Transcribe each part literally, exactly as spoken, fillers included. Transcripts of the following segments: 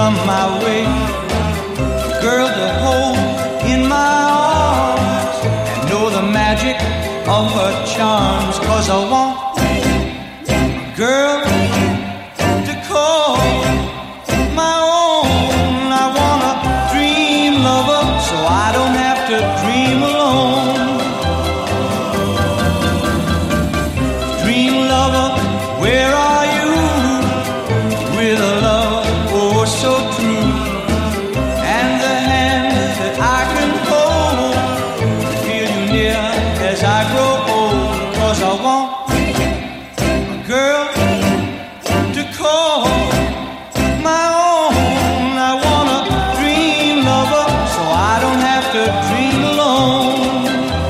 come my way, girl to hold in my arms and know the magic of her charms. 'Cause I want a girl to call my own. I want a dream lover so I don't have to dream alone. Dream lover, where are you? With a love oh so true, and the hand that I can hold, feel you near as I grow old. 'Cause I want a girl to call my own. I want a dream lover so I don't have to dream alone.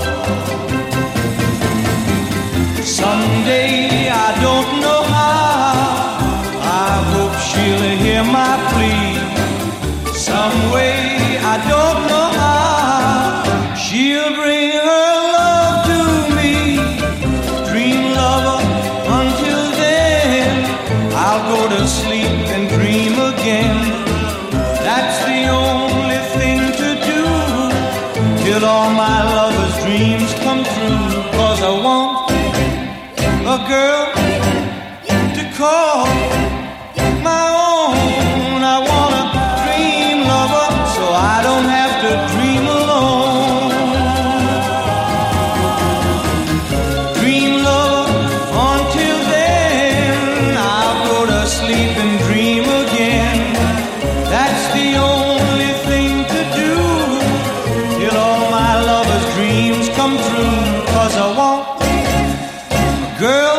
Someday, I don't know how, I hope she'll hear my plea. Some way, I don't know how, she'll bring her love to me. Dream lover, until then, I'll go to sleep and dream again. That's the only thing to do, till all my lover's dreams come true. 'Cause I want a girl to call my own. I want a dream lover so I don't have to dream alone. Dream lover, until then, I'll go to sleep and dream again. That's the only thing to do, till all my lover's dreams come true. 'Cause I want a girl